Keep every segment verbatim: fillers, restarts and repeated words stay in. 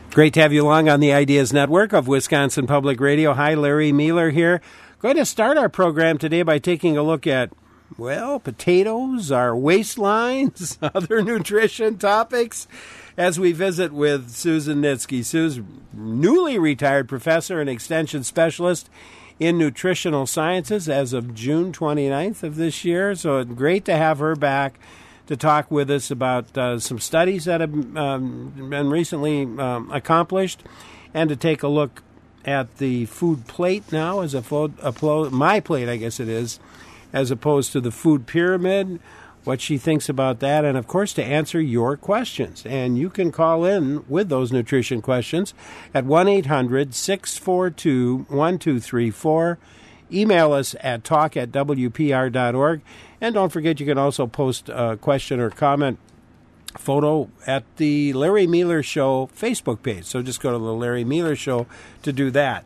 Great to have you along on the Ideas Network of Wisconsin Public Radio. Hi, Larry Mueller here. Going to start our program today by taking a look at, well, potatoes, our waistlines, other nutrition topics, as we visit with Susan Nitsky. Sue's newly retired professor and extension specialist in nutritional sciences as of June twenty-ninth of this year. So great to have her back to talk with us about uh, some studies that have um, been recently um, accomplished, and to take a look at the food plate now as a, fo- a plo- my plate, I guess it is, as opposed to the food pyramid, what she thinks about that, and of course to answer your questions. And you can call in with those nutrition questions at one eight hundred six four two one two three four. Email us at talk at w p r dot org. And don't forget, you can also post a question or comment photo at the Larry Mueller Show Facebook page. So just go to the Larry Mueller Show to do that.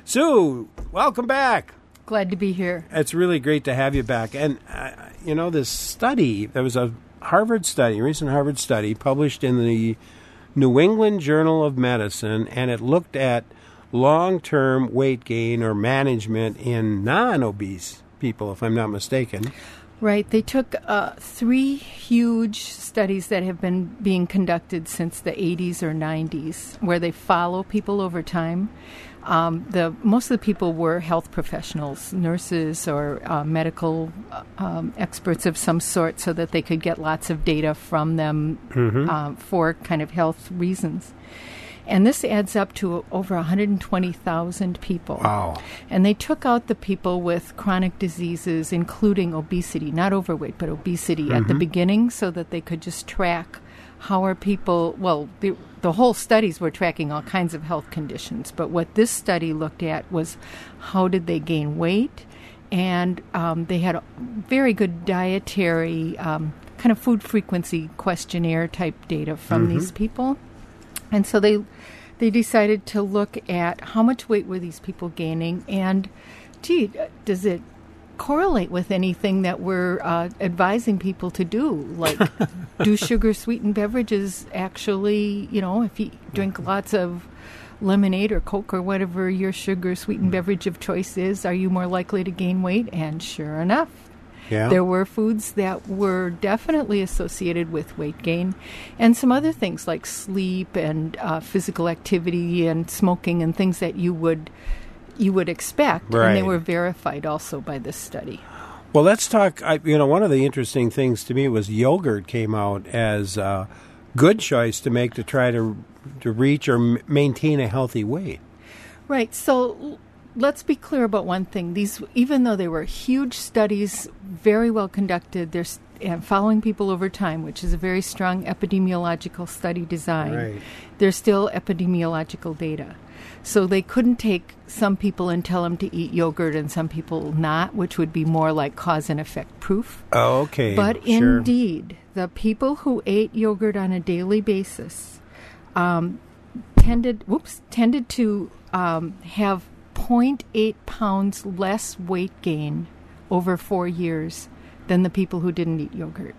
Sue, welcome back. Glad to be here. It's really great to have you back. And, uh, you know, this study, there was a Harvard study, recent Harvard study, published in the New England Journal of Medicine, and it looked at long-term weight gain or management in non-obese people, if I'm not mistaken. Right. They took uh, three huge studies that have been being conducted since the eighties or nineties, where they follow people over time. Um, the most of the people were health professionals, nurses, or uh, medical um, experts of some sort, so that they could get lots of data from them mm-hmm. uh, for kind of health reasons. And this adds up to over one hundred twenty thousand people. Wow. And they took out the people with chronic diseases, including obesity, not overweight, but obesity mm-hmm. at the beginning, so that they could just track how are people, well, the, the whole studies were tracking all kinds of health conditions. But what this study looked at was how did they gain weight? And um, they had a very good dietary um, kind of food frequency questionnaire type data from mm-hmm. these people. And so they they decided to look at how much weight were these people gaining, and, gee, does it correlate with anything that we're uh, advising people to do? Like, do sugar-sweetened beverages actually, you know, if you drink lots of lemonade or Coke or whatever your sugar-sweetened beverage of choice is, are you more likely to gain weight? And sure enough, yeah. There were foods that were definitely associated with weight gain, and some other things like sleep and uh, physical activity and smoking and things that you would you would expect, right. And they were verified also by this study. Well, let's talk. I, you know, one of the interesting things to me was yogurt came out as a good choice to make to try to to reach or m- maintain a healthy weight. Right. So let's be clear about one thing. These, even though they were huge studies, very well conducted, they're st- following people over time, which is a very strong epidemiological study design. Right. There's still epidemiological data. So they couldn't take some people and tell them to eat yogurt and some people not, which would be more like cause and effect proof. Oh, okay. But sure. Indeed, the people who ate yogurt on a daily basis um, tended, whoops, tended to um, have zero point eight pounds less weight gain over four years than the people who didn't eat yogurt.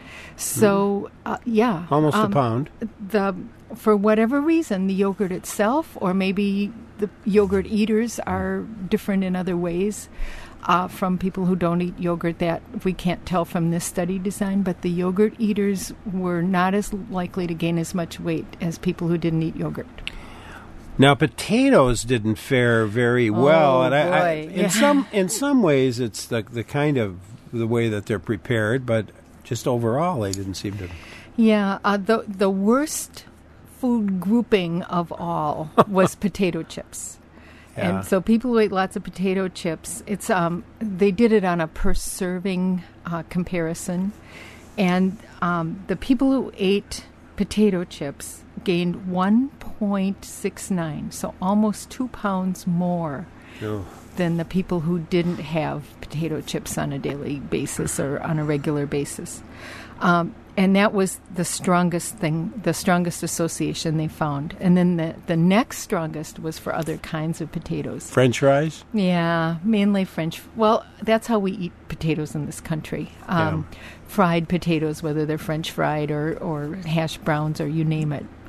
So, uh, yeah. Almost um, a pound. The For whatever reason, the yogurt itself, or maybe the yogurt eaters are different in other ways uh, from people who don't eat yogurt, that we can't tell from this study design, but the yogurt eaters were not as likely to gain as much weight as people who didn't eat yogurt. Now, potatoes didn't fare very well, oh, and I, boy. I, in Yeah. some in some ways, it's the the kind of the way that they're prepared, but just overall, they didn't seem to. Yeah, uh, the the worst food grouping of all was potato chips, Yeah. and so people who ate lots of potato chips. It's um they did it on a per serving uh, comparison, and um, the people who ate potato chips gained one point six nine, so almost two pounds more Oh. than the people who didn't have potato chips on a daily basis or on a regular basis. Um, and that was the strongest thing, the strongest association they found. And then the, the next strongest was for other kinds of potatoes. French fries? Yeah, mainly French. Well, that's how we eat potatoes in this country. Um, Yeah. Fried potatoes, whether they're French fried or, or hash browns or you name it.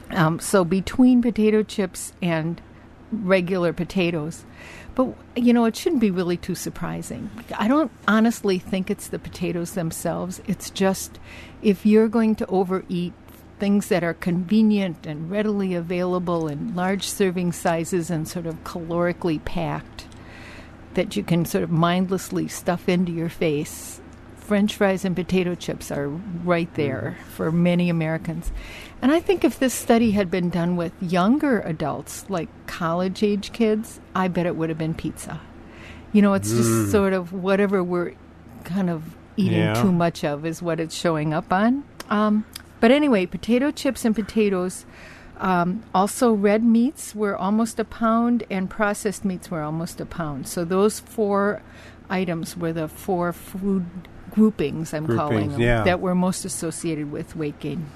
Um, so between potato chips and regular potatoes. But, you know, it shouldn't be really too surprising. I don't honestly think it's the potatoes themselves. It's just if you're going to overeat things that are convenient and readily available in large serving sizes and sort of calorically packed, that you can sort of mindlessly stuff into your face, French fries and potato chips are right there for many Americans. And I think if this study had been done with younger adults, like college-age kids, I bet it would have been pizza. You know, it's just Mm. sort of whatever we're kind of eating Yeah. too much of is what it's showing up on. Um, but anyway, potato chips and potatoes. Um, also, red meats were almost a pound, and processed meats were almost a pound. So those four items were the four food groupings, I'm Groupings, calling them, yeah. that were most associated with weight gain.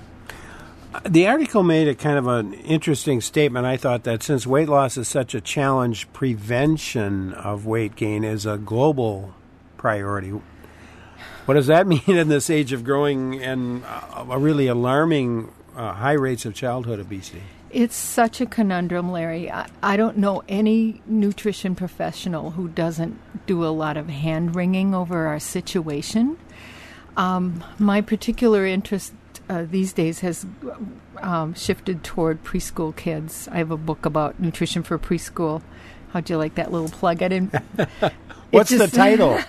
The article made a kind of an interesting statement. I thought that since weight loss is such a challenge, prevention of weight gain is a global priority. What does that mean in this age of growing and uh, a really alarming uh, high rates of childhood obesity? It's such a conundrum, Larry. I, I don't know any nutrition professional who doesn't do a lot of hand-wringing over our situation. Um, my particular interest uh, these days has um, shifted toward preschool kids. I have a book about nutrition for preschool. How'd you like that little plug? I didn't. What's just, the title?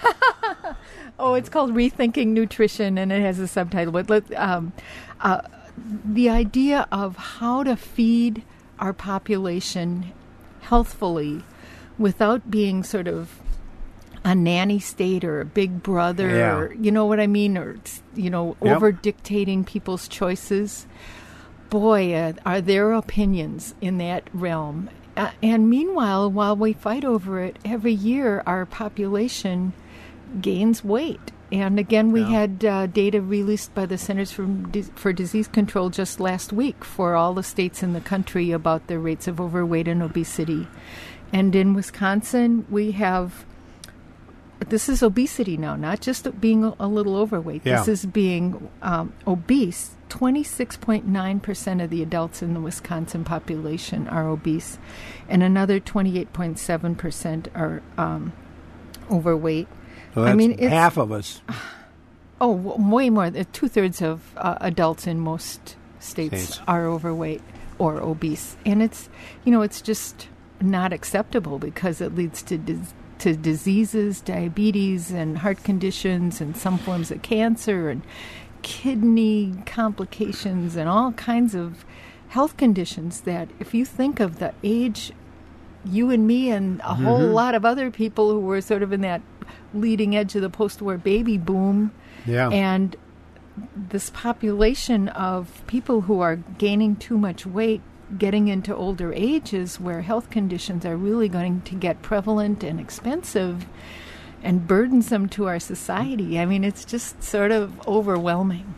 Oh, it's called Rethinking Nutrition, and it has a subtitle. But let, um, uh, the idea of how to feed our population healthfully without being sort of a nanny state or a big brother, Yeah. or, you know what I mean, or, you know, Yep. over dictating people's choices. Boy, uh, are there opinions in that realm. Uh, and meanwhile, while we fight over it, every year our population gains weight. And again, we Yeah. had uh, data released by the Centers for, Dis- for Disease Control just last week for all the states in the country about their rates of overweight and obesity. And in Wisconsin, we have, this is obesity now, not just being a, a little overweight. Yeah. This is being um, obese. twenty-six point nine percent of the adults in the Wisconsin population are obese, and another twenty-eight point seven percent are um, overweight. So that's I mean, it's, half of us. Oh, w- way more. Uh, Two-thirds of uh, adults in most states States. are overweight or obese. And it's, you know, it's just not acceptable because it leads to dis- to diseases, diabetes, and heart conditions, and some forms of cancer, and kidney complications, and all kinds of health conditions that, if you think of the age, you and me and a whole Mhm. lot of other people who were sort of in that leading edge of the post-war baby boom, Yeah. and this population of people who are gaining too much weight, getting into older ages where health conditions are really going to get prevalent and expensive and burdensome to our society. I mean, it's just sort of overwhelming.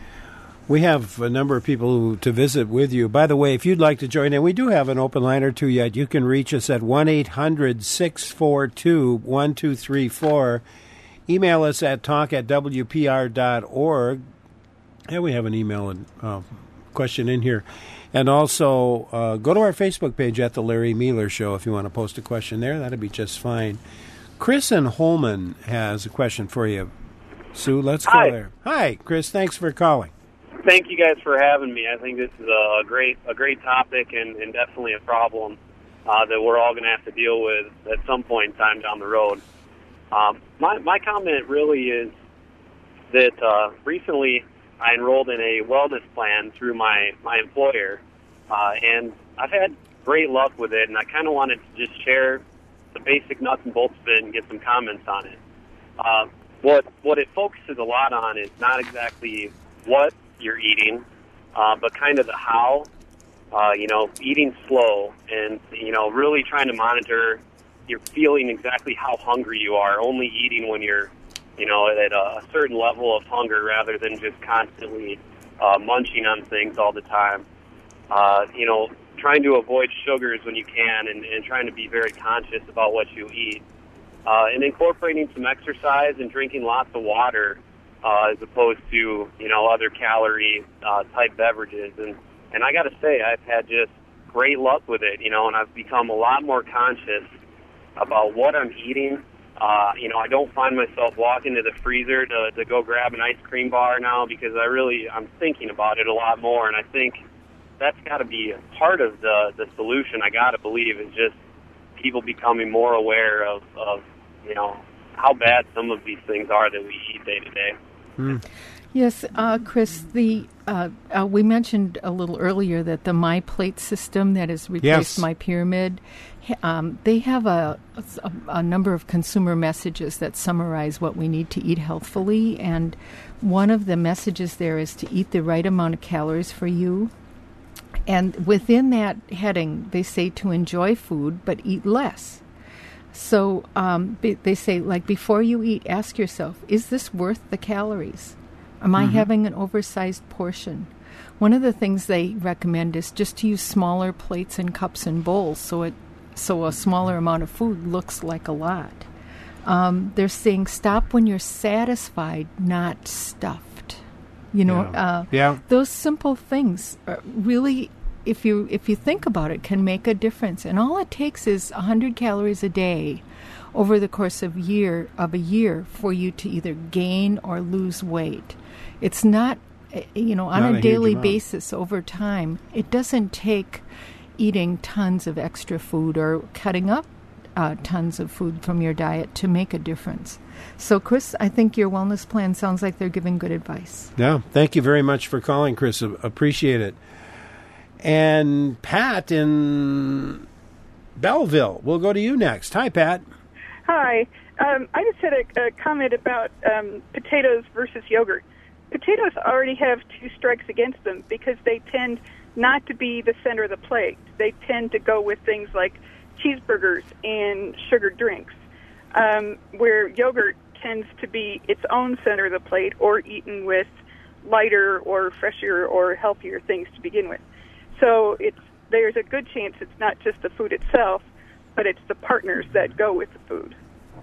We have a number of people who, to visit with you. By the way, if you'd like to join in, we do have an open line or two yet. You can reach us at one eight hundred six four two one two three four. Email us at talk at w p r dot org. Yeah, we have an email and uh, question in here. And also, uh, go to our Facebook page at The Larry Mealer Show if you want to post a question there. That'd be just fine. Chris in Holman has a question for you. Sue, let's go Hi. there. Hi, Chris. Thanks for calling. Thank you guys for having me. I think this is a great a great topic and, and definitely a problem uh, that we're all going to have to deal with at some point in time down the road. Um, my, my comment really is that uh, recently I enrolled in a wellness plan through my, my employer, uh, and I've had great luck with it, and I kind of wanted to just share the basic nuts and bolts of it and get some comments on it. Uh, what what it focuses a lot on is not exactly what you're eating, uh, but kind of the how. Uh, you know, eating slow and, you know, really trying to monitor you're feeling exactly how hungry you are, only eating when you're, you know, at a certain level of hunger rather than just constantly uh, munching on things all the time. Uh, you know, trying to avoid sugars when you can and, and trying to be very conscious about what you eat. Uh, and incorporating some exercise and drinking lots of water uh, as opposed to, you know, other calorie uh, type beverages. And And I got to say, I've had just great luck with it, you know, and I've become a lot more conscious about what I'm eating. Uh, you know, I don't find myself walking to the freezer to, to go grab an ice cream bar now because I really, I'm thinking about it a lot more. And I think that's got to be a part of the, the solution, I got to believe, is just people becoming more aware of, of, you know, how bad some of these things are that we eat day to day. Mm. Yes, uh, Chris, the uh, uh, we mentioned a little earlier that the MyPlate system that has replaced Yes. MyPyramid, um, they have a, a, a number of consumer messages that summarize what we need to eat healthfully, and one of the messages there is to eat the right amount of calories for you. And within that heading, they say to enjoy food, but eat less. So um, be, they say, like, before you eat, ask yourself, is this worth the calories? Am I Mm-hmm. having an oversized portion? One of the things they recommend is just to use smaller plates and cups and bowls so it so a smaller amount of food looks like a lot. Um, they're saying stop when you're satisfied, not stuffed. You know, Yeah. Uh, Yeah. those simple things are really, if you if you think about it, can make a difference. And all it takes is one hundred calories a day over the course of year of a year for you to either gain or lose weight. It's not, eh, you know, on Not a a, huge daily amount. basis over time. It doesn't take eating tons of extra food or cutting up uh, tons of food from your diet to make a difference. So, Chris, I think your wellness plan sounds like they're giving good advice. Yeah. Thank you very much for calling, Chris. A- Appreciate it. And Pat in Belleville, we'll go to you next. Hi, Pat. Hi. Um, I just had a, a comment about um, potatoes versus yogurt. Potatoes already have two strikes against them because they tend not to be the center of the plate. They tend to go with things like cheeseburgers and sugared drinks, um, where yogurt tends to be its own center of the plate or eaten with lighter or fresher or healthier things to begin with. So it's there's a good chance it's not just the food itself, but it's the partners that go with the food.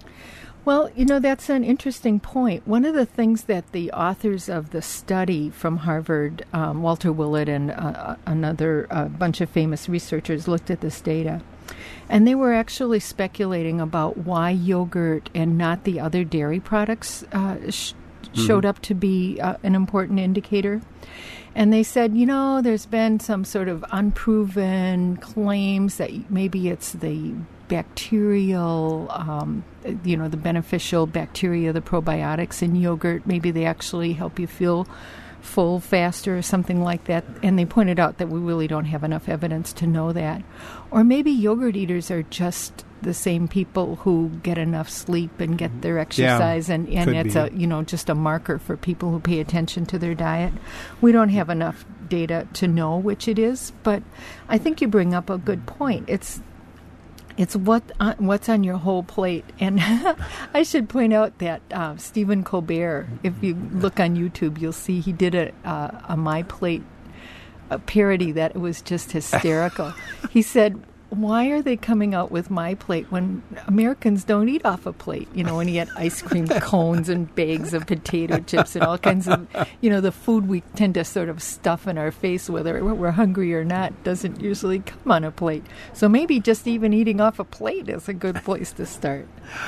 Well, you know, that's an interesting point. One of the things that the authors of the study from Harvard, um, Walter Willett and uh, another uh, bunch of famous researchers looked at this data, and they were actually speculating about why yogurt and not the other dairy products uh, sh- mm-hmm. showed up to be uh, an important indicator. And they said, you know, there's been some sort of unproven claims that maybe it's the bacterial, um, you know, the beneficial bacteria, the probiotics in yogurt. Maybe they actually help you feel full faster or something like that. And they pointed out that we really don't have enough evidence to know that. Or maybe yogurt eaters are just the same people who get enough sleep and get their exercise, yeah, and, and it's be. a you know just a marker for people who pay attention to their diet. We don't have enough data to know which it is, but I think you bring up a good point. It's It's what uh, what's on your whole plate. And I should point out that uh, Stephen Colbert, if you look on YouTube, you'll see he did a, uh, a My Plate a parody that was just hysterical. He said, why are they coming out with My Plate when Americans don't eat off a plate? You know, when you get ice cream cones and bags of potato chips and all kinds of, you know, the food we tend to sort of stuff in our face, whether we're hungry or not, doesn't usually come on a plate. So maybe just even eating off a plate is a good place to start.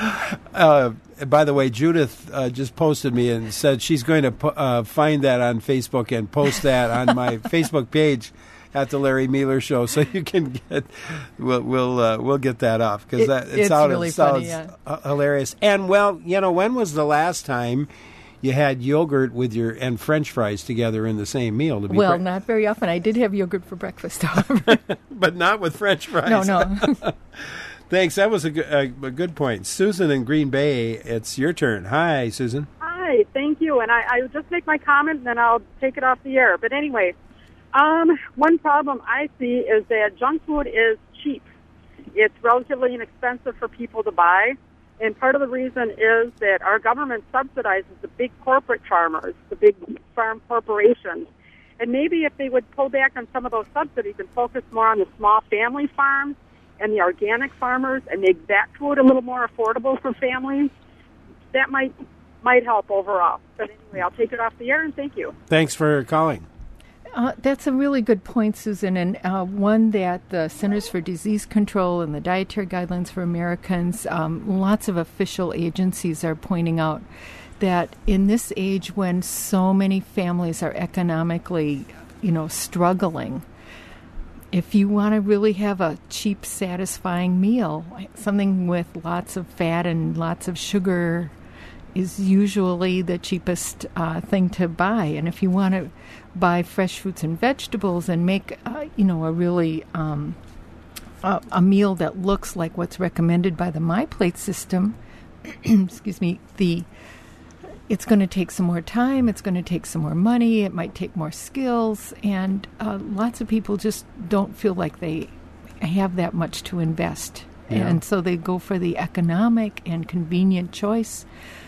Uh, by the way, Judith uh, just posted me and said she's going to po- uh, find that on Facebook and post that on my Facebook page at the Larry Mealer Show, so you can get we'll we'll uh, we'll get that off because It- that it it's sounds, really sounds funny, yeah. h- hilarious. And well, you know, when was the last time you had yogurt with your and French fries together in the same meal? To be Well, frank? not very often. I did have yogurt for breakfast, however. but not with French fries. no, no. Thanks. That was a good, a, a good point. Susan in Green Bay, it's your turn. Hi, Susan. Hi, thank you. And I, I will just make my comment, and then I'll take it off the air. But anyway, um, one problem I see is that junk food is cheap. It's relatively inexpensive for people to buy. And part of the reason is that our government subsidizes the big corporate farmers, the big farm corporations. And maybe if they would pull back on some of those subsidies and focus more on the small family farms and the organic farmers and make that food a little more affordable for families, that might might help overall. But anyway, I'll take it off the air, and thank you. Thanks for calling. Uh, that's a really good point, Susan, and uh, one that the Centers for Disease Control and the Dietary Guidelines for Americans, um, lots of official agencies are pointing out that in this age when so many families are economically, you know, struggling, if you want to really have a cheap, satisfying meal, something with lots of fat and lots of sugar is usually the cheapest uh, thing to buy. And if you want to buy fresh fruits and vegetables and make, uh, you know, a really um, a, a meal that looks like what's recommended by the MyPlate system, excuse me, the it's going to take some more time, it's going to take some more money, it might take more skills, and uh, lots of people just don't feel like they have that much to invest. Yeah. And so they go for the economic and convenient choice.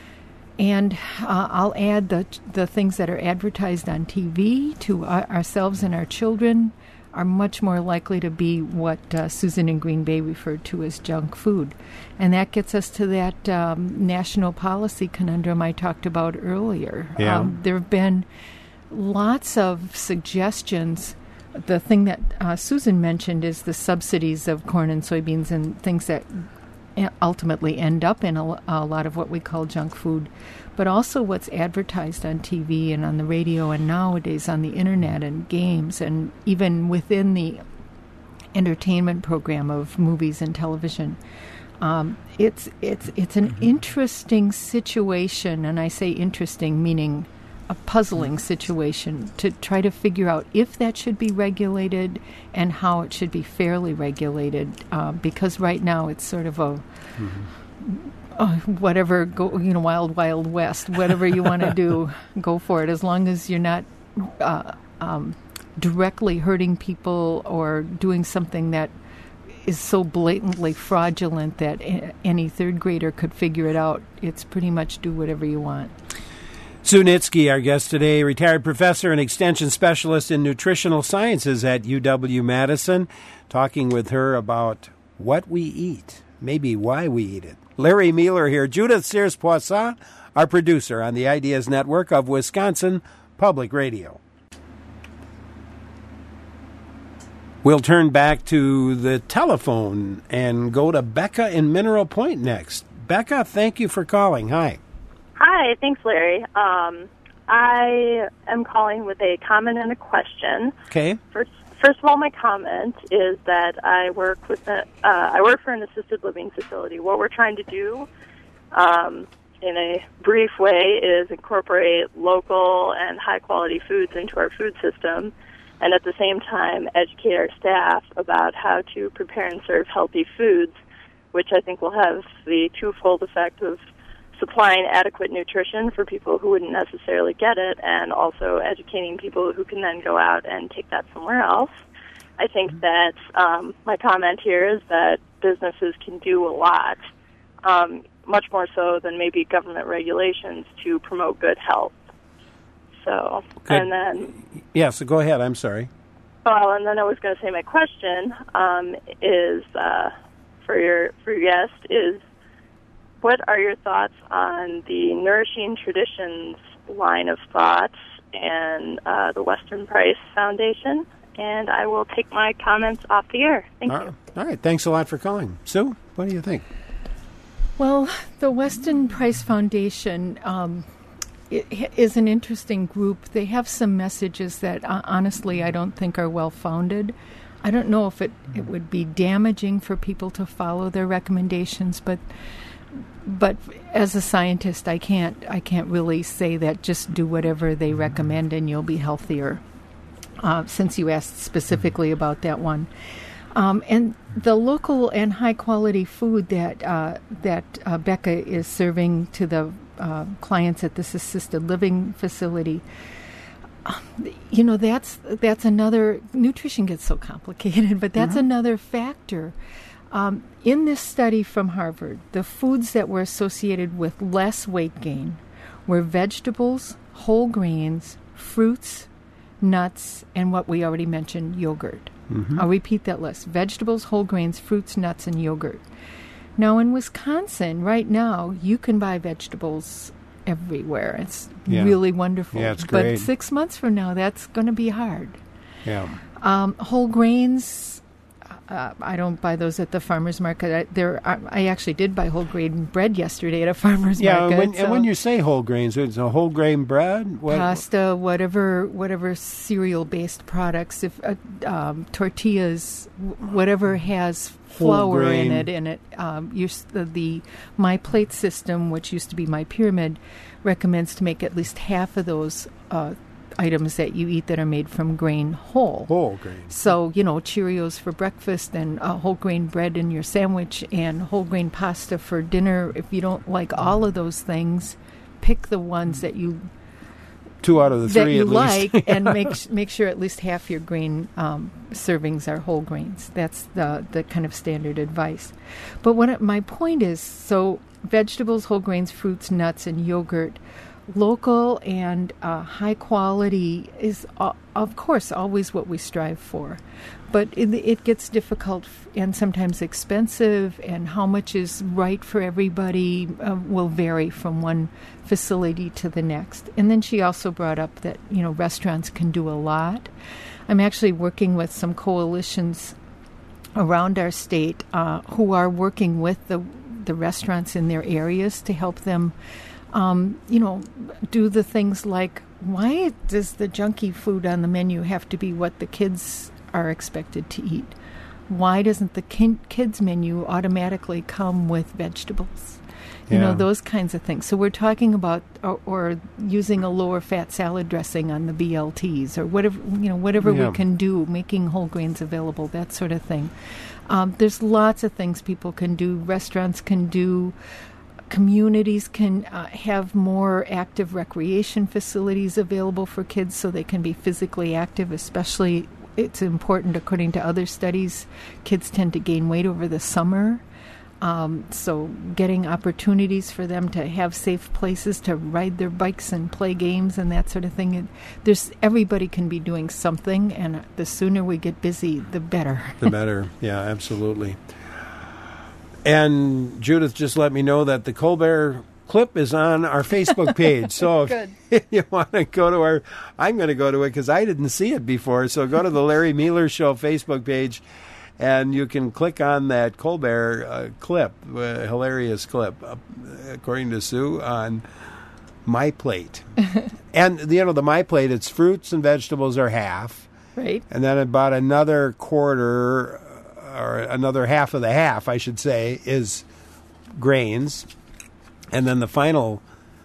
And uh, I'll add the the things that are advertised on T V to our, ourselves and our children are much more likely to be what uh, Susan in Green Bay referred to as junk food. And that gets us to that um, national policy conundrum I talked about earlier. Yeah. Um, there have been lots of suggestions. The thing that uh, Susan mentioned is the subsidies of corn and soybeans and things that ultimately end up in a, a lot of what we call junk food, but also what's advertised on T V and on the radio and nowadays on the internet and games and even within the entertainment program of movies and television. Um, it's it's it's an interesting situation, and I say interesting meaning a puzzling situation to try to figure out if that should be regulated and how it should be fairly regulated, uh, because right now it's sort of a mm-hmm. uh, whatever, go, you know, wild, wild west, whatever you want to do, go for it, as long as you're not uh, um, directly hurting people or doing something that is so blatantly fraudulent that a- any third grader could figure it out. It's pretty much do whatever you want. Sue Nitsky, our guest today, retired professor and extension specialist in nutritional sciences at U W-Madison, talking with her about what we eat, maybe why we eat it. Larry Mueller here, Judith Sears-Poisson, our producer on the Ideas Network of Wisconsin Public Radio. We'll turn back to the telephone and go to Becca in Mineral Point next. Becca, thank you for calling. Hi. Hi, thanks, Larry. Um, I am calling with a comment and a question. Okay. First, first of all, my comment is that I work with a, uh, I work for an assisted living facility. What we're trying to do, um, in a brief way, is incorporate local and high-quality foods into our food system, and at the same time educate our staff about how to prepare and serve healthy foods, which I think will have the twofold effect of supplying adequate nutrition for people who wouldn't necessarily get it, and also educating people who can then go out and take that somewhere else. I think that um, my comment here is that businesses can do a lot, um, much more so than maybe government regulations, to promote good health. So, good. And then... Yeah, so go ahead. I'm sorry. Well, and then I was going to say my question um, is, uh, for your for your guest, is what are your thoughts on the Nourishing Traditions line of thoughts and uh, the Weston Price Foundation? And I will take my comments off the air. Thank all, you. All right. Thanks a lot for calling. Sue, what do you think? Well, the Weston Price Foundation um, it is an interesting group. They have some messages that, uh, honestly, I don't think are well-founded. I don't know if it, it would be damaging for people to follow their recommendations, but but as a scientist, I can't I can't really say that just do whatever they recommend and you'll be healthier, uh, since you asked specifically about that one. Um, and the local and high-quality food that uh, that uh, Becca is serving to the uh, clients at this assisted living facility, you know, that's that's another, nutrition gets so complicated, but that's mm-hmm. another factor. Um, in this study from Harvard, the foods that were associated with less weight gain were vegetables, whole grains, fruits, nuts, and what we already mentioned, yogurt. Mm-hmm. I'll repeat that list. Vegetables, whole grains, fruits, nuts, and yogurt. Now, in Wisconsin, right now, you can buy vegetables everywhere. It's Yeah. really wonderful. Yeah, it's great. But six months from now, that's going to be hard. Yeah. Um, whole grains, uh, I don't buy those at the farmer's market. I, there, I, I actually did buy whole grain bread yesterday at a farmer's Yeah, market. and when, so and when you say whole grains, it's a whole grain bread? What, pasta, whatever, whatever cereal-based products, if uh, um, tortillas, w- whatever has Whole flour grain. in it, in it. Um, use the, the My Plate system, which used to be My Pyramid, recommends to make at least half of those uh, items that you eat that are made from grain whole. Whole grain. So, you know, Cheerios for breakfast and uh, whole grain bread in your sandwich and whole grain pasta for dinner. If you don't like all of those things, pick the ones that you Two out of the that three you at least. like and make sh- make sure at least half your grain um, servings are whole grains. That's the the kind of standard advice. But what it, my point is, so vegetables, whole grains, fruits, nuts, and yogurt, local and uh, high quality is, uh, of course, always what we strive for. But it, it gets difficult f- and sometimes expensive, and how much is right for everybody uh, will vary from one facility to the next. And then she also brought up that, you know, restaurants can do a lot. I'm actually working with some coalitions around our state uh, who are working with the the restaurants in their areas to help them, um, you know, do the things like, why does the junky food on the menu have to be what the kids are expected to eat? Why doesn't the kin- kids menu automatically come with vegetables? You Yeah. know, those kinds of things. So we're talking about, or, or using a lower fat salad dressing on the B L Ts, or whatever, you know, whatever Yeah. we can do, making whole grains available, that sort of thing. Um, there's lots of things people can do. Restaurants can do. Communities can uh, have more active recreation facilities available for kids so they can be physically active, especially it's important, according to other studies, kids tend to gain weight over the summer. Um, so getting opportunities for them to have safe places to ride their bikes and play games and that sort of thing. It, there's everybody can be doing something, and the sooner we get busy, the better. The better. Yeah, absolutely. And Judith just let me know that the Colbert clip is on our Facebook page. So if, Good. if you want to go to our, I'm going to go to it because I didn't see it before. So go to the Larry Mealer Show Facebook page, and you can click on that Colbert uh, clip, uh, hilarious clip, uh, according to Sue, on My Plate. And, you know, the My Plate, it's fruits and vegetables are half. Right. And then about another quarter, or another half of the half, I should say, is grains. And then the final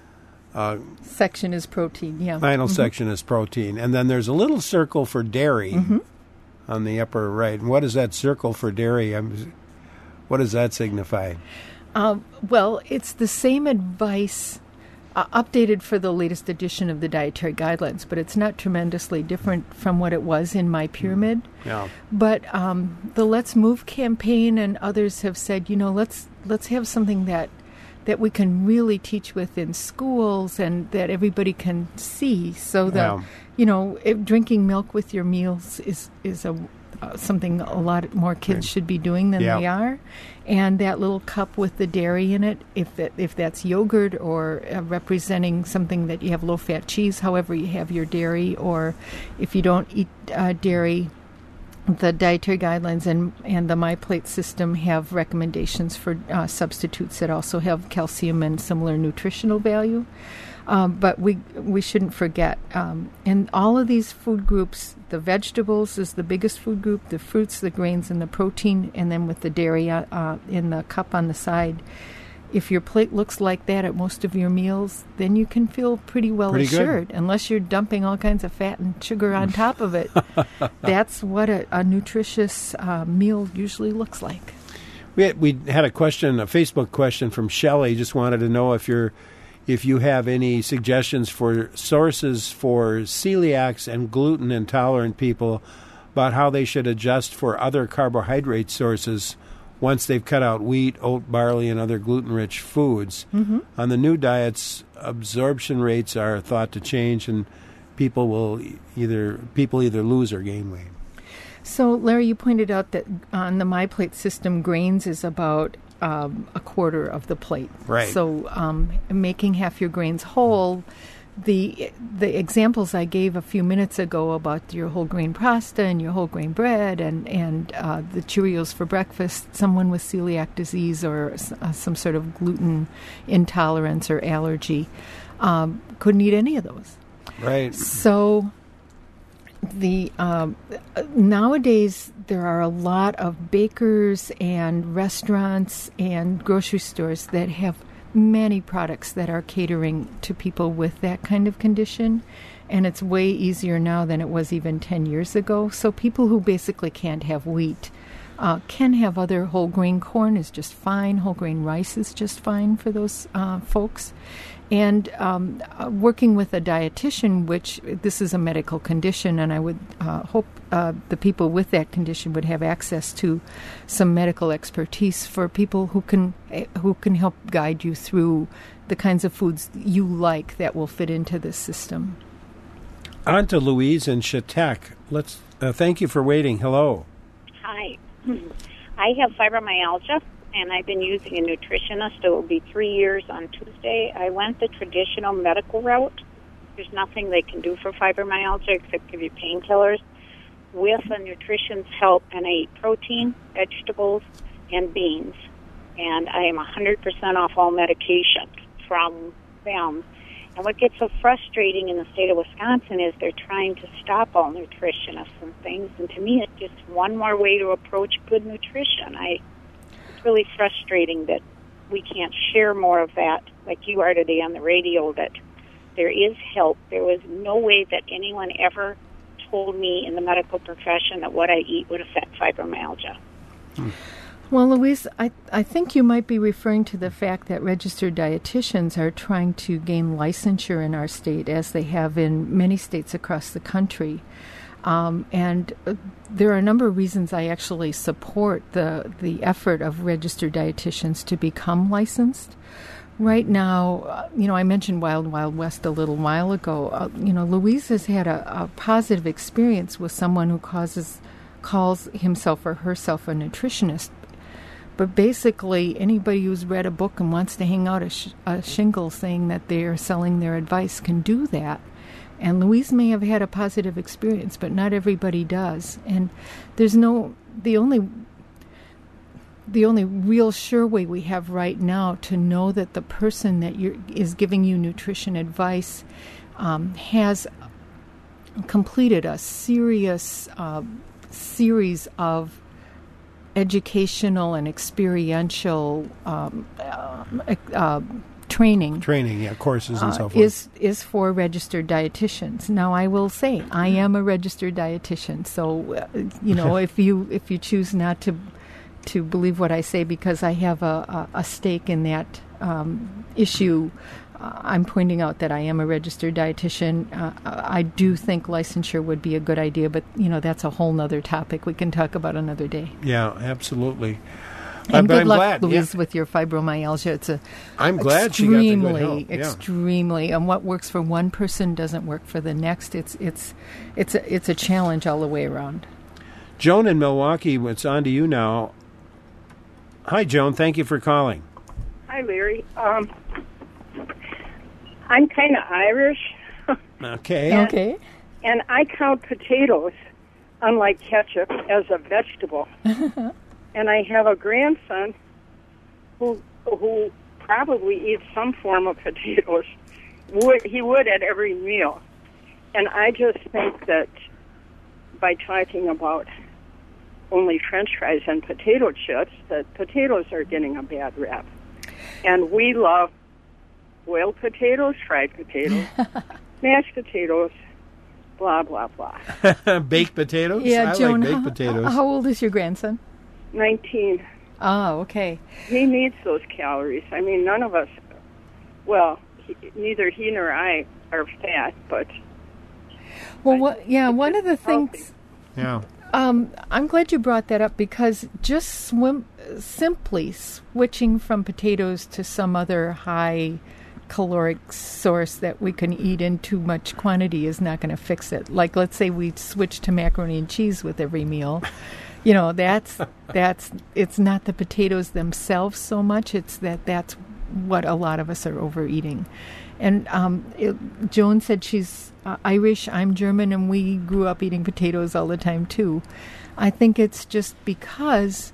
uh, Section is protein, yeah. final Mhm. section is protein. And then there's a little circle for dairy Mm-hmm. on the upper right. And what is that circle for dairy? I'm, what does that signify? Um, well, it's the same advice uh, updated for the latest edition of the dietary guidelines, but it's not tremendously different from what it was in My Pyramid. Yeah. But um, the Let's Move campaign and others have said, you know, let's let's have something that that we can really teach with in schools and that everybody can see, so that Yeah. you know, if drinking milk with your meals is is a uh, something a lot more kids Right. should be doing than Yeah. they are. And that little cup with the dairy in it, if that, if that's yogurt or uh, representing something that you have low-fat cheese, however you have your dairy, or if you don't eat uh, dairy, the dietary guidelines and, and the My Plate system have recommendations for uh, substitutes that also have calcium and similar nutritional value. Um, but we we shouldn't forget, um, in all of these food groups, the vegetables is the biggest food group, the fruits, the grains, and the protein, and then with the dairy uh, uh, in the cup on the side. If your plate looks like that at most of your meals, then you can feel pretty well Pretty good. assured, unless you're dumping all kinds of fat and sugar on top of it. That's what a, a nutritious uh, meal usually looks like. We had, we had a question, a Facebook question from Shelley. Just wanted to know if you're, if you have any suggestions for sources for celiacs and gluten intolerant people about how they should adjust for other carbohydrate sources once they've cut out wheat, oat, barley, and other gluten-rich foods. Mm-hmm. On the new diets, absorption rates are thought to change, and people will either people either lose or gain weight. So, Larry, you pointed out that on the My Plate system, grains is about um, a quarter of the plate. Right. So um, making half your grains whole. The the examples I gave a few minutes ago about your whole grain pasta and your whole grain bread and and uh, the Cheerios for breakfast, someone with celiac disease or uh, some sort of gluten intolerance or allergy um, couldn't eat any of those. Right. So the um, nowadays there are a lot of bakers and restaurants and grocery stores that have many products that are catering to people with that kind of condition, and it's way easier now than it was even ten years ago. So people who basically can't have wheat uh, can have other whole grain. Corn is just fine. Whole grain rice is just fine for those uh, folks. And um, uh, working with a dietitian, which this is a medical condition, and I would uh, hope uh, the people with that condition would have access to some medical expertise for people who can who can help guide you through the kinds of foods you like that will fit into this system. On to Louise and Chautauqua. Let's uh, thank you for waiting. Hello. Hi. I have fibromyalgia, and I've been using a nutritionist. It will be three years on Tuesday. I went the traditional medical route. There's nothing they can do for fibromyalgia except give you painkillers. With a nutrition's help, and I eat protein, vegetables, and beans. And I am one hundred percent off all medication from them. And what gets so frustrating in the state of Wisconsin is they're trying to stop all nutritionists and things. And to me, it's just one more way to approach good nutrition. I It's really frustrating that we can't share more of that, like you are today on the radio, that there is help. There was no way that anyone ever told me in the medical profession that what I eat would affect fibromyalgia. Hmm. Well, Louise, I, I think you might be referring to the fact that registered dietitians are trying to gain licensure in our state, as they have in many states across the country. Um, and uh, there are a number of reasons I actually support the the effort of registered dietitians to become licensed. Right now, uh, you know, I mentioned Wild Wild West a little while ago. Uh, you know, Louise has had a, a positive experience with someone who causes calls himself or herself a nutritionist. But basically, anybody who's read a book and wants to hang out a, sh- a shingle saying that they are selling their advice can do that. And Louise may have had a positive experience, but not everybody does. And there's no, the only, the only real sure way we have right now to know that the person that you're, is giving you nutrition advice um, has completed a serious uh, series of educational and experiential um, uh, uh, training. Training, yeah, courses and uh, so forth. Is is for registered dietitians. Now, I will say I am a registered dietitian, so uh, you know if you if you choose not to to believe what I say because I have a, a, a stake in that um, issue. Uh, I'm pointing out that I am a registered dietitian. Uh, I do think licensure would be a good idea, but you know that's a whole nother topic we can talk about another day. Yeah, absolutely. And uh, good I'm luck, glad, Louise, yeah. with your fibromyalgia. It's a I'm glad she got the good extremely, help. Yeah. extremely, and what works for one person doesn't work for the next. It's it's it's a, it's a challenge all the way around. Joan in Milwaukee, it's on to you now. Hi, Joan. Thank you for calling. Hi, Larry. Um, I'm kind of Irish. Okay. And, Okay. And I count potatoes, unlike ketchup, as a vegetable. And I have a grandson who who probably eats some form of potatoes. Would, he would at every meal. And I just think that by talking about only French fries and potato chips, that potatoes are getting a bad rap. And we love boiled potatoes, fried potatoes, mashed potatoes, blah, blah, blah. Baked potatoes? Yeah, I Joan. like baked how, potatoes. how old is your grandson? nineteen. Oh, okay. He needs those calories. I mean, none of us, well, he, neither he nor I are fat, but... Well, what, yeah, one of the things... Yeah. Um, I'm glad you brought that up because just swim, simply switching from potatoes to some other high caloric source that we can eat in too much quantity is not going to fix it. Like, let's say we switch to macaroni and cheese with every meal. You know, that's that's it's not the potatoes themselves so much. It's that that's what a lot of us are overeating. And um, it, Joan said she's uh, Irish, I'm German, and we grew up eating potatoes all the time too. I think it's just because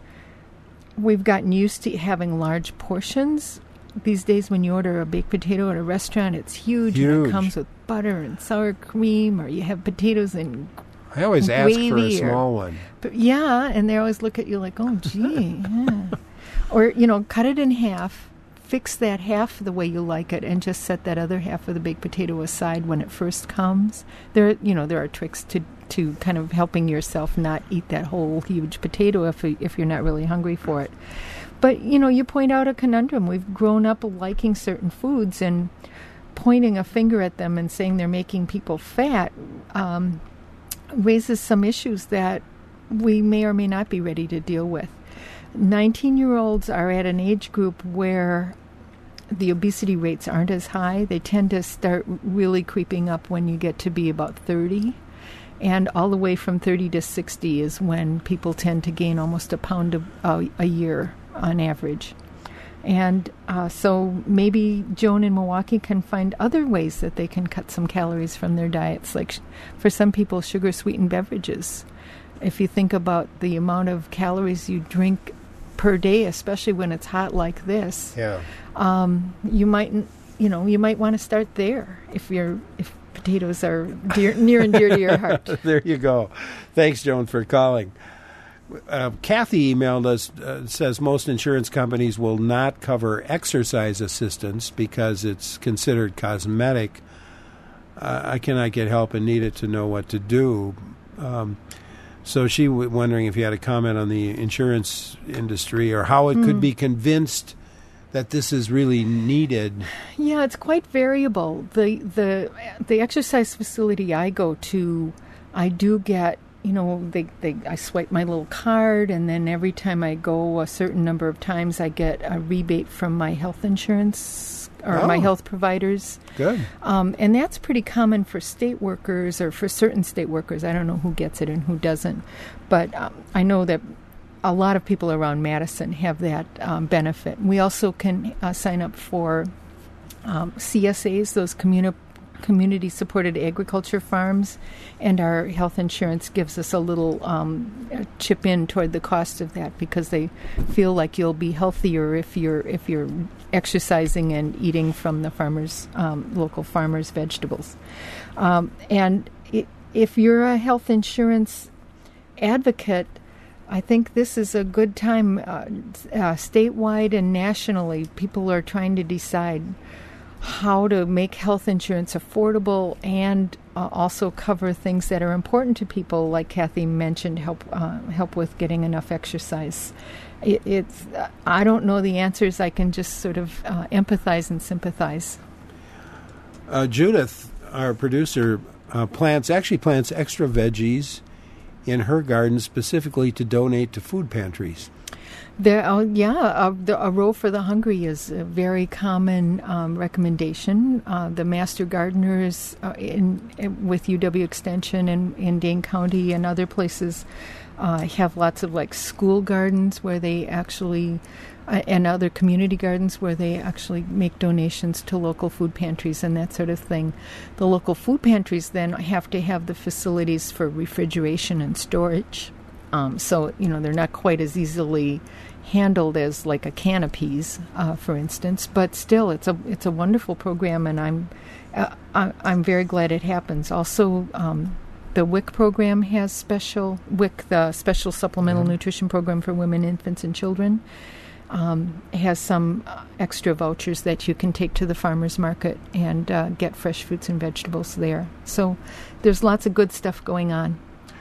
we've gotten used to having large portions. These days when you order a baked potato at a restaurant, it's huge, huge. and it comes with butter and sour cream, or you have potatoes and I always ask for a small or, one. But yeah, and they always look at you like, oh, gee. Yeah. Or, you know, cut it in half, fix that half the way you like it, and just set that other half of the baked potato aside when it first comes. There, you know, there are tricks to, to kind of helping yourself not eat that whole huge potato if if you're not really hungry for it. But, you know, you point out a conundrum. We've grown up liking certain foods, and pointing a finger at them and saying they're making people fat um, raises some issues that we may or may not be ready to deal with. nineteen-year-olds are at an age group where the obesity rates aren't as high. They tend to start really creeping up when you get to be about thirty. And all the way from thirty to sixty is when people tend to gain almost a pound a, a, a year on average. And uh, so maybe Joan in Milwaukee can find other ways that they can cut some calories from their diets, like sh- for some people, sugar-sweetened beverages. If you think about the amount of calories you drink per day, especially when it's hot like this, yeah, um, you might, you know, you might want to start there if you're if potatoes are dear, near and dear to your heart. There you go. Thanks, Joan, for calling. Uh, Kathy emailed us, uh, says most insurance companies will not cover exercise assistance because it's considered cosmetic. Uh, I cannot get help and needed to know what to do. Um, so she was wondering if you had a comment on the insurance industry or how it mm. could be convinced that this is really needed. Yeah, it's quite variable. The the the exercise facility I go to, I do get, you know, they, they I swipe my little card, and then every time I go a certain number of times, I get a rebate from my health insurance or oh. my health providers. Good. Um, and that's pretty common for state workers or for certain state workers. I don't know who gets it and who doesn't. But um, I know that a lot of people around Madison have that um, benefit. We also can uh, sign up for um, C S As, those communi- community-supported agriculture farms, and our health insurance gives us a little um, chip in toward the cost of that because they feel like you'll be healthier if you're if you're exercising and eating from the farmers, um, local farmers' vegetables. Um, and it, if you're a health insurance advocate, I think this is a good time, uh, uh, statewide and nationally. People are trying to decide how to make health insurance affordable and uh, also cover things that are important to people, like Kathy mentioned, help uh, help with getting enough exercise. It, it's uh, I don't know the answers. I can just sort of uh, empathize and sympathize. Uh, Judith, our producer, uh, plants actually plants extra veggies in her garden specifically to donate to food pantries. There, uh, yeah, uh, the, a row for the hungry is a very common um, recommendation. Uh, the master gardeners uh, in, in with U W Extension and in Dane County and other places uh, have lots of like school gardens where they actually, uh, and other community gardens where they actually make donations to local food pantries and that sort of thing. The local food pantries then have to have the facilities for refrigeration and storage. Um, so, you know, they're not quite as easily handled as like a can of peas, uh, for instance. But still, it's a it's a wonderful program, and I'm uh, I, I'm very glad it happens. Also, um, the W I C program has special W I C, the Special Supplemental mm-hmm. Nutrition Program for Women, Infants, and Children, um, has some extra vouchers that you can take to the farmers market and uh, get fresh fruits and vegetables there. So there's lots of good stuff going on.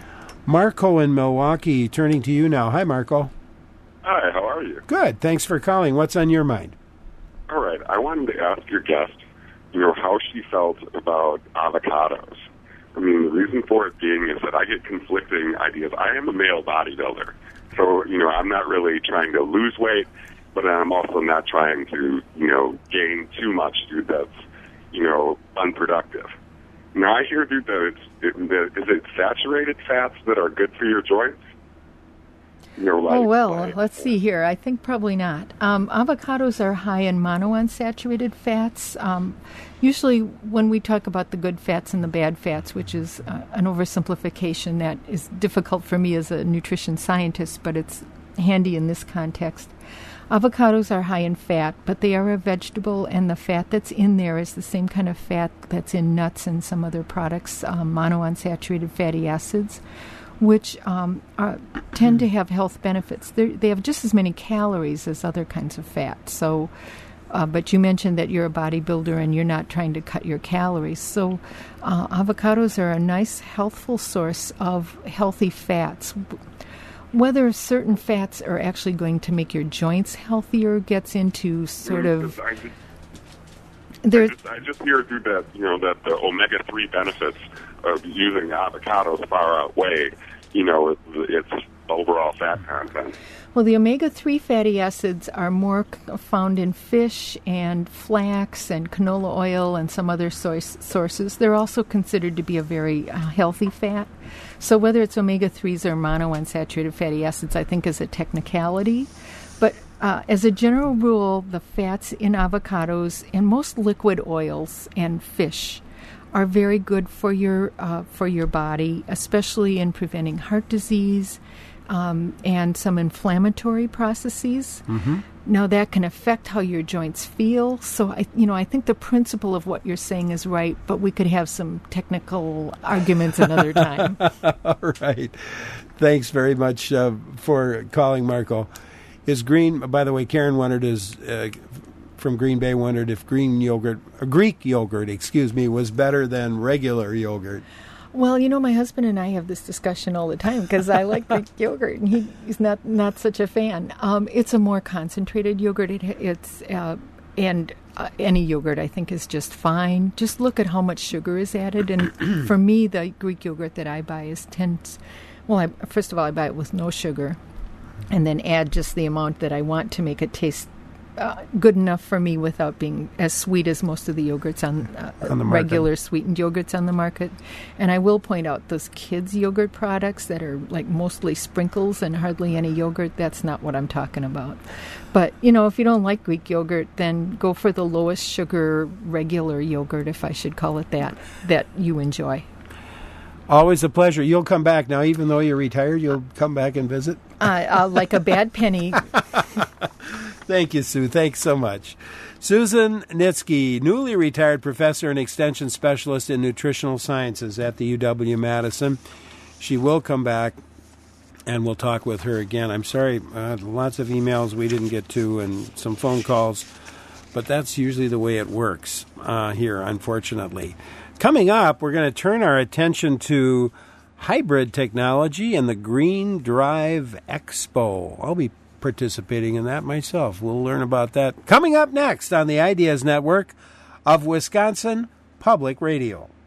Marco in Milwaukee, turning to you now. Hi, Marco. Hi, how are you? Good. Thanks for calling. What's on your mind? All right. I wanted to ask your guest, you know, how she felt about avocados. I mean, the reason for it being is that I get conflicting ideas. I am a male bodybuilder, so, you know, I'm not really trying to lose weight, but I'm also not trying to, you know, gain too much, dude, that's, you know, unproductive. Now, I hear, dude, that it's, it, that, is it saturated fats that are good for your joints? you know, like, oh, well, like, let's see here. I think probably not. Um, avocados are high in monounsaturated fats. Um, usually when we talk about the good fats and the bad fats, which is uh, an oversimplification that is difficult for me as a nutrition scientist, but it's handy in this context. Avocados are high in fat, but they are a vegetable, and the fat that's in there is the same kind of fat that's in nuts and some other products, um, monounsaturated fatty acids, which um, are, tend to have health benefits. They're, they have just as many calories as other kinds of fat. So, uh, but you mentioned that you're a bodybuilder and you're not trying to cut your calories. So uh, avocados are a nice, healthful source of healthy fats. Whether certain fats are actually going to make your joints healthier gets into sort of... I just, I just, I just hear through that, you know, that the omega three benefits of using avocados far outweigh, you know, its overall fat content. Well, the omega three fatty acids are more c- found in fish and flax and canola oil and some other source, sources. They're also considered to be a very uh, healthy fat. So whether it's omega threes or monounsaturated fatty acids, I think is a technicality. But uh, as a general rule, the fats in avocados and most liquid oils and fish are very good for your uh, for your body, especially in preventing heart disease um, and some inflammatory processes. Mm-hmm. Now that can affect how your joints feel. So I, you know, I think the principle of what you're saying is right, but we could have some technical arguments another time. All right. Thanks very much uh, for calling, Marco. Is green? By the way, Karen wondered is. Uh, from Green Bay wondered if green yogurt, or Greek yogurt, excuse me, was better than regular yogurt. Well, you know, my husband and I have this discussion all the time because I like Greek yogurt and he, he's not, not such a fan. Um, it's a more concentrated yogurt. It, it's uh, and uh, any yogurt I think is just fine. Just look at how much sugar is added. And for me, the Greek yogurt that I buy is ten. Well, I, first of all, I buy it with no sugar, and then add just the amount that I want to make it taste Uh, good enough for me without being as sweet as most of the yogurts on, uh, on the regular sweetened yogurts on the market. And I will point out those kids' yogurt products that are like mostly sprinkles and hardly any yogurt, that's not what I'm talking about. But, you know, if you don't like Greek yogurt, then go for the lowest sugar regular yogurt, if I should call it that, that you enjoy. Always a pleasure. You'll come back now, even though you're retired, you'll come back and visit? Uh, uh, like a bad penny. Thank you, Sue. Thanks so much. Susan Nitsky, newly retired professor and extension specialist in nutritional sciences at the U W-Madison. She will come back, and we'll talk with her again. I'm sorry, uh, lots of emails we didn't get to and some phone calls, but that's usually the way it works uh, here, unfortunately. Coming up, we're going to turn our attention to hybrid technology and the Green Drive Expo. I'll be participating in that myself. We'll learn about that coming up next on the Ideas Network of Wisconsin Public Radio.